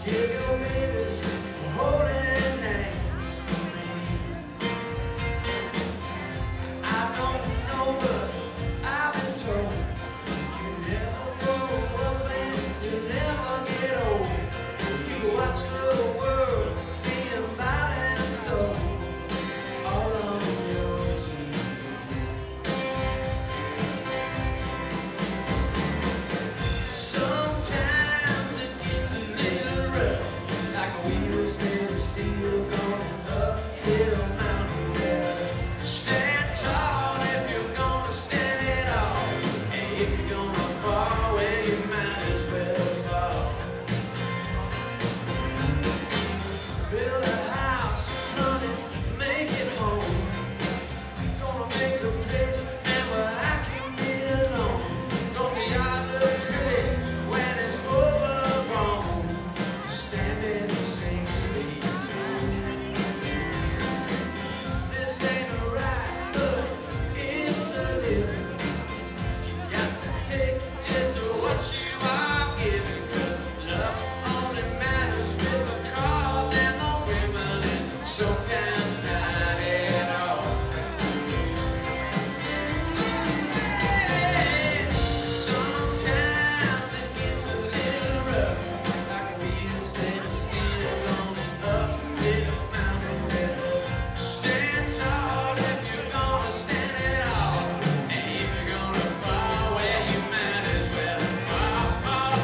Give your babies holy names for me. I don't know, but I've been told you never grow up and you never get old. You can watch the world being bought and sold all on your TV. Sometimes it gets a little rough, like a wheels made of steel going uphill mountain road. Stand tall if you're gonna stand it all, and if you're gonna fall, well, you might as well fall. Build a house, honey, make it home. Gonna make a place and where I can get along. Don't be out the tree when it's overgrown. Standing in 6 feet tall. This ain't a ride, but it's a living. You got to take just what you are given. 'Cause love only matters with the cards and the women, and sometimes not at all. Sometimes it gets a little rough, like wheels made of steel going uphill mountain road. Stand tall if you're gonna stand it all, and if you're gonna fall, well, you might as well fall.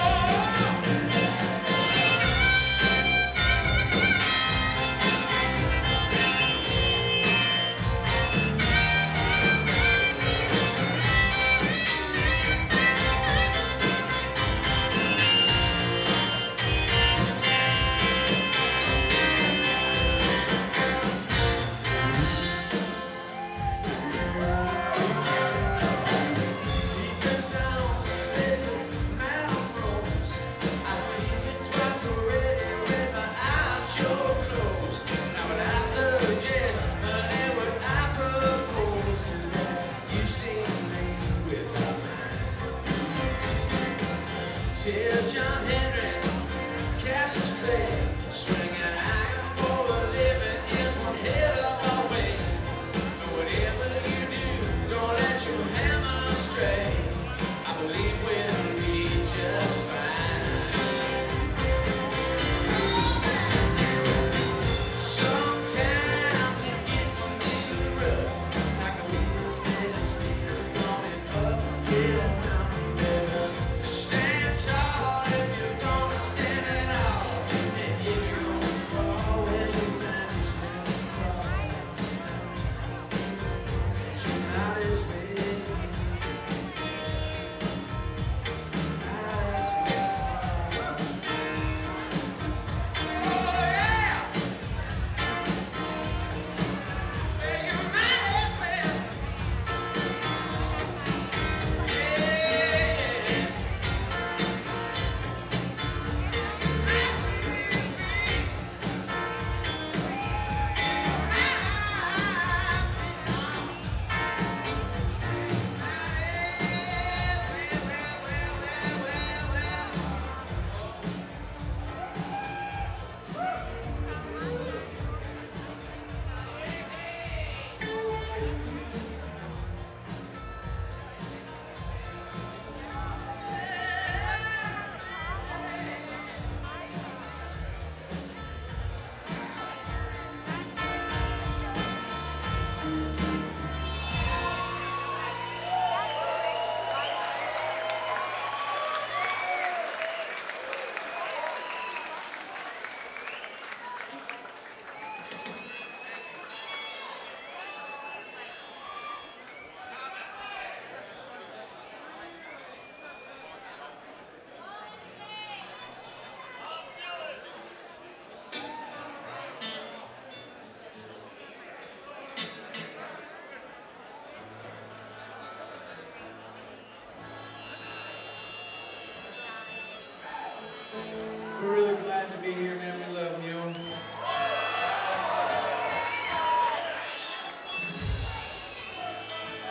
Because I don't sit at Melrose. I see you twice already with my eyes sure closed. Now what I suggest, honey, what I propose is that you see me without mine. Tell John Henry, Cassius Clay, swinging iron for a living is one hell of a way. But whatever you do, don't let your hammer stray. I believe we'll be just fine. Sometimes it gets a little rough, like a wheels made of steel going uphill mountain road. Stand tall if you're gonna stand it all, and if you're gonna crawl, well, you might as well crawl. You might as well. We're really glad to be here, man.